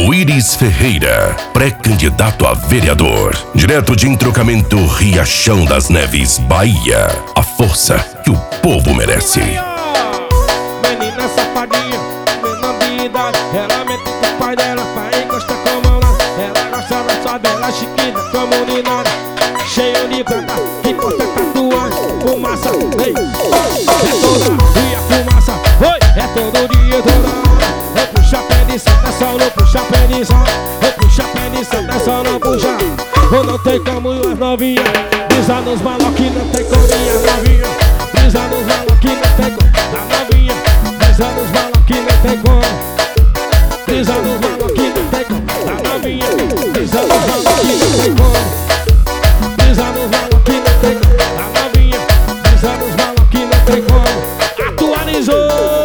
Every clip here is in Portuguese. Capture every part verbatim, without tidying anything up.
Willis Ferreira, pré-candidato a vereador, direto de Entrocamento Riachão das Neves, Bahia. A força que o povo merece. Menina safadinha, menor de idade, ela mente com o pai dela pra encostar com a mão lá. Ela gosta da sua bela chiquita, comunidade, cheio de prata, que posta tatuagem, fumaça, ei. É todo dia fumaça, oi, é todo dia, toda hora. Eu puxa pé de santa, só não puxa pé de sol. Eu puxa pé de santa, só não puxa. Ou não tem como as novinhas, brisa nos maloquinhos, não tem como minhas novinhas. Brisa nos maloquinhos, não tem como, a novinha. Brisa nos maloquinhos, não tem como. Brisa nos maloquinhos, não tem como, a novinha. Brisa nos maloquinhos, não tem como. Brisa nos maloquinhos, não tem como, a novinha. Brisa nos maloquinhos, não tem como. Atualizou.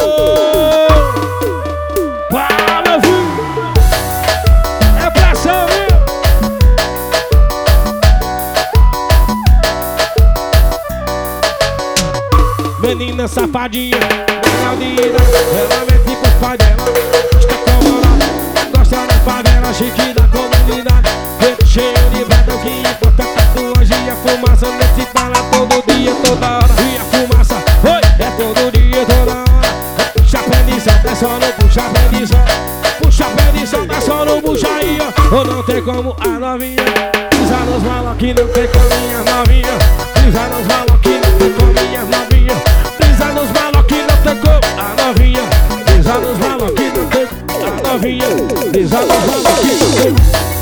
Menina safadinha, menor de idade, ela mente com o pai dela, está com moral, gosta da favela, chique da comunidade, peito cheio de branquinho, bota tatuagem, a fumaça nesse bala todo dia, toda hora. E a fumaça, oi, é todo dia, toda hora. Puxa pé de solta, é só não puxa pé de solta. Puxa pé de solta, é só não puxa aí, ó. Ou não tem como a novinha, pisa nos maloquinhos, não tem como minha novinha. Pisa nos maloquinhos, não tem como minha novinha. Pisa nos maloquinhos, não tem como a novinha. Pisa nos maloquinhos, não tem como a novinha. Pisa nos maloquinhos, não tem como.